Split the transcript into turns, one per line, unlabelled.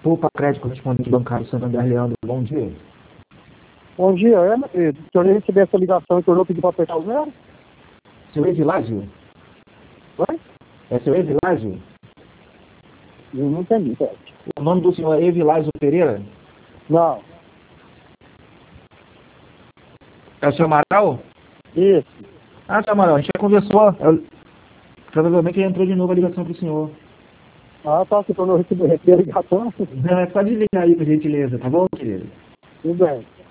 Poupa Crédito Correspondente Bancário Santander, Leandro, bom dia.
Bom dia, meu querido. O senhor recebeu essa ligação e tornou pedir para apertar o zero?
Seu Evilásio?
Oi?
É seu Evilásio?
Eu não entendi, cara.
O nome do senhor é Evilásio Pereira?
Não.
É o seu Amaral?
Isso.
Ah, seu Amaral, a gente já conversou. Provavelmente ele entrou de novo a ligação pro senhor.
Ah, tá. Você tornou receber a ligação?
Não, é só desligar aí, por gentileza, tá bom, querido?
Tudo bem.